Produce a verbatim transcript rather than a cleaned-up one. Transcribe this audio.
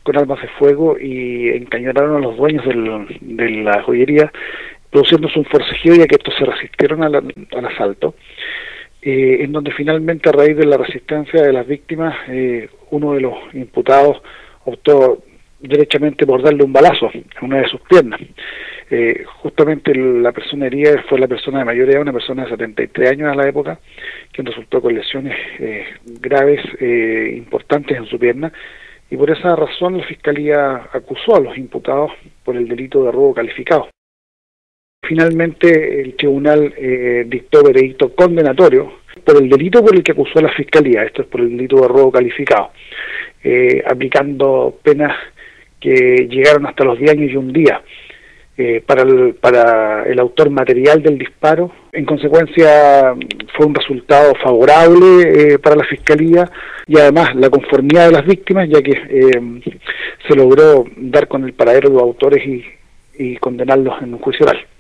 con armas de fuego y encañonaron a los dueños del, de la joyería, produciéndose un forcejeo, ya que estos se resistieron al, al asalto, eh, en donde finalmente, a raíz de la resistencia de las víctimas, eh, uno de los imputados optó derechamente por darle un balazo en una de sus piernas. Eh, justamente la persona herida fue la persona de mayor edad, una persona de setenta y tres años a la época, quien resultó con lesiones eh, graves, eh, importantes en su pierna, y por esa razón la Fiscalía acusó a los imputados por el delito de robo calificado. Finalmente el tribunal eh, dictó veredicto condenatorio por el delito por el que acusó a la Fiscalía, esto es por el delito de robo calificado, eh, aplicando penas que llegaron hasta los diez años y un día eh, para, el, para el autor material del disparo. En consecuencia fue un resultado favorable eh, para la Fiscalía, y además la conformidad de las víctimas, ya que eh, se logró dar con el paradero de los autores y, y condenarlos en un juicio oral.